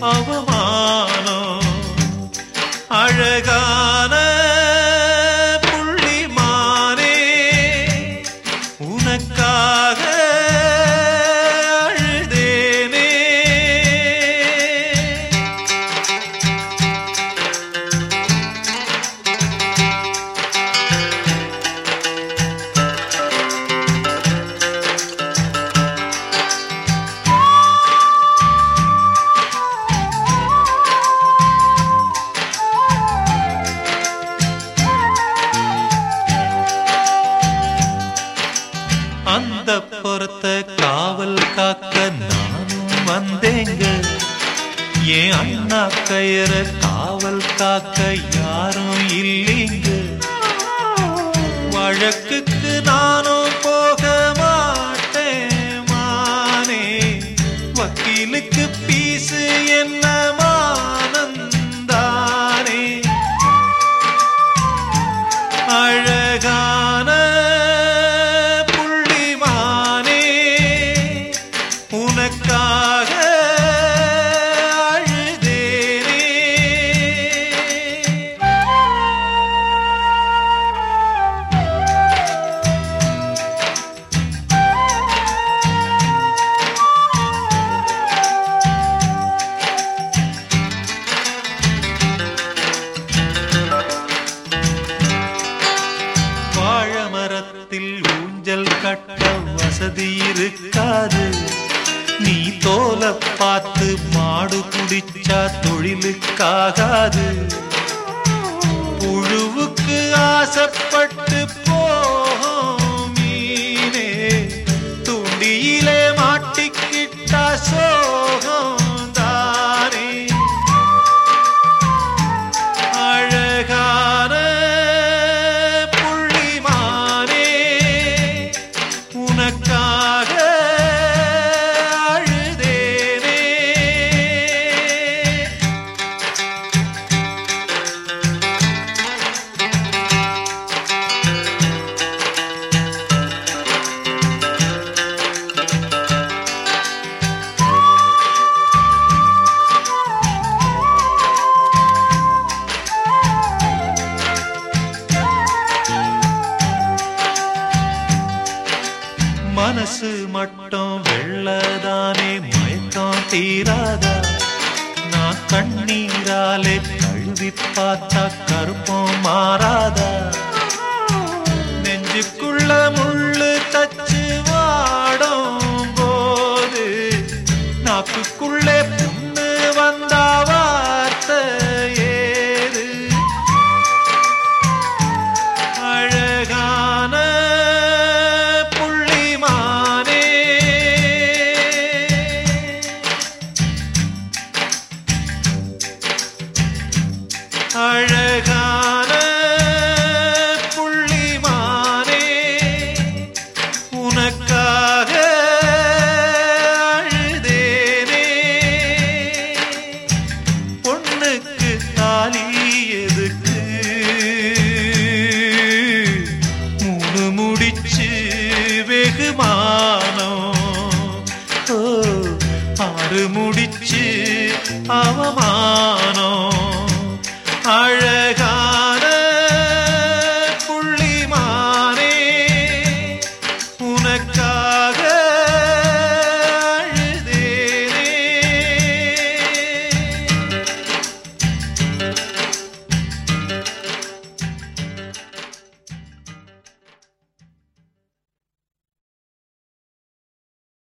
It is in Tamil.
அவமானம் அழகான புள்ளிமானே உனக்காக அழுதேனே. அந்த பொறுத்த காவல் காக்க நானும் வந்தேங்க. என் அண்ணா கயிற காவல் காக்க யாரும் இல்லைங்க. வழக்குக்கு நானும் போக மாட்டேன் மானே. வக்கீலுக்கு பீசு என்ன மானந்தானே. அழகான உனக்காக அழுதேனே. வாழமரத்தில் ஊஞ்சல் கட்ட வசதி இருக்காது. நீ தோல பார்த்து மாடு குடிச்சா தொழிலுக்காகாது. புழுவுக்கு ஆசைப்பட்டு போகும் மீனே துண்டியிலே மாட்டிக்கிட்டா சோகம் தானே. அழகான புள்ளிமானே உனக்காக மனசு மட்டும் வெள்ளதானே மயக்கம் தீராதா. நான் கண்ணீராலே கழுவி பார்த்தா கருப்பம் மாறாதா. நெஞ்சுக்குள்ள முள்ளு தச்சு வாடும் போது நாக்குக்குள்ளே புண்ணு வந்தா வார்த்தை ஏது. அழகான அழகான புள்ளிமானே உனக்காக அழுதேனே. பொண்ணுக்கு தாலி எதுக்கு மூணு முடிச்சு வெகுமானம். ஆறு முடிச்சு அவமானம். அழகா